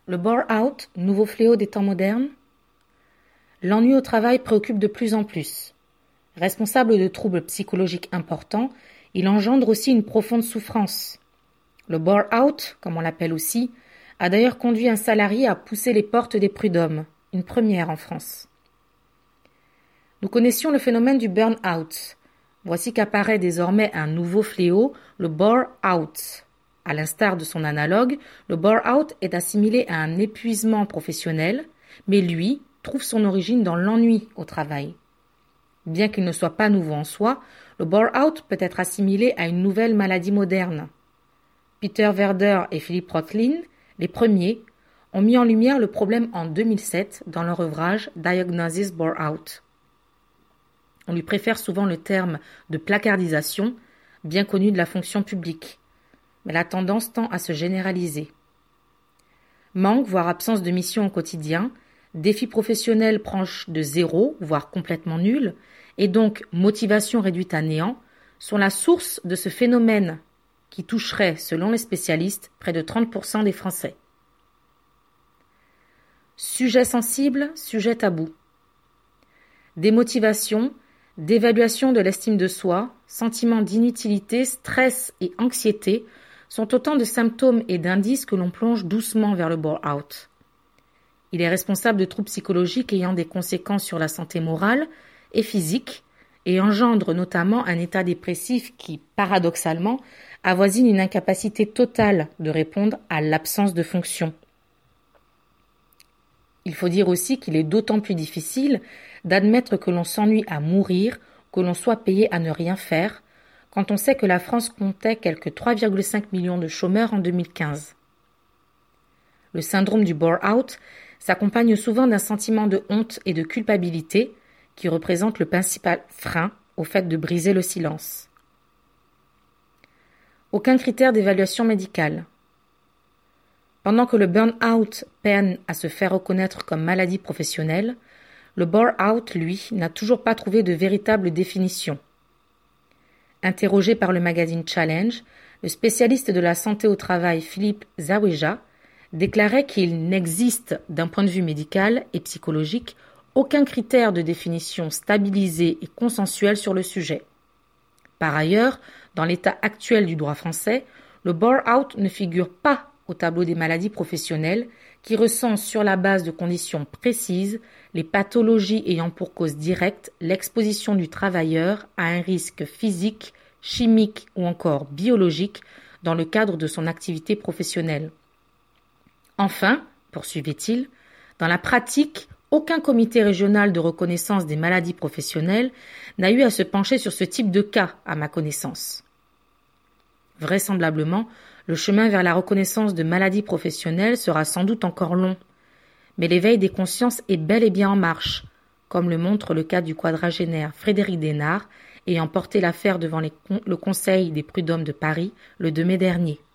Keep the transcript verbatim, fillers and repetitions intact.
Le bore-out, nouveau fléau des temps modernes? L'ennui au travail préoccupe de plus en plus. Responsable de troubles psychologiques importants, il engendre aussi une profonde souffrance. Le bore-out, comme on l'appelle aussi, a d'ailleurs conduit un salarié à pousser les portes des prud'hommes, une première en France. Nous connaissions le phénomène du burn-out. Voici qu'apparaît désormais un nouveau fléau, le bore-out. À l'instar de son analogue, le bore-out est assimilé à un épuisement professionnel, mais lui trouve son origine dans l'ennui au travail. Bien qu'il ne soit pas nouveau en soi, le bore-out peut être assimilé à une nouvelle maladie moderne. Peter Werder et Philippe Rothlin, les premiers, ont mis en lumière le problème en deux mille sept dans leur ouvrage Diagnosis Bore-out. On lui préfère souvent le terme de placardisation, bien connu de la fonction publique, mais la tendance tend à se généraliser. Manque, voire absence de mission au quotidien, défis professionnels proches de zéro, voire complètement nuls, et donc motivation réduite à néant, sont la source de ce phénomène qui toucherait, selon les spécialistes, près de trente pour cent des Français. Sujet sensible, sujet tabou. Démotivation, d'évaluation de l'estime de soi, sentiment d'inutilité, stress et anxiété sont autant de symptômes et d'indices que l'on plonge doucement vers le bore-out. Il est responsable de troubles psychologiques ayant des conséquences sur la santé morale et physique et engendre notamment un état dépressif qui, paradoxalement, avoisine une incapacité totale de répondre à l'absence de fonction. Il faut dire aussi qu'il est d'autant plus difficile d'admettre que l'on s'ennuie à mourir, que l'on soit payé à ne rien faire, quand on sait que la France comptait quelque trois virgule cinq millions de chômeurs en deux mille quinze. Le syndrome du bore-out s'accompagne souvent d'un sentiment de honte et de culpabilité qui représente le principal frein au fait de briser le silence. Aucun critère d'évaluation médicale. Pendant que le burn-out peine à se faire reconnaître comme maladie professionnelle, le bore-out, lui, n'a toujours pas trouvé de véritable définition. Interrogé par le magazine Challenge, le spécialiste de la santé au travail Philippe Zaweja déclarait qu'il n'existe, d'un point de vue médical et psychologique, aucun critère de définition stabilisé et consensuel sur le sujet. Par ailleurs, dans l'état actuel du droit français, le bore-out ne figure pas au tableau des maladies professionnelles qui recense sur la base de conditions précises les pathologies ayant pour cause directe l'exposition du travailleur à un risque physique, chimique ou encore biologique dans le cadre de son activité professionnelle. Enfin, poursuivait-il, dans la pratique, aucun comité régional de reconnaissance des maladies professionnelles n'a eu à se pencher sur ce type de cas, à ma connaissance. Vraisemblablement, le chemin vers la reconnaissance de maladies professionnelles sera sans doute encore long, mais l'éveil des consciences est bel et bien en marche, comme le montre le cas du quadragénaire Frédéric Desnard ayant porté l'affaire devant les con- le Conseil des prud'hommes de Paris le deux mai dernier.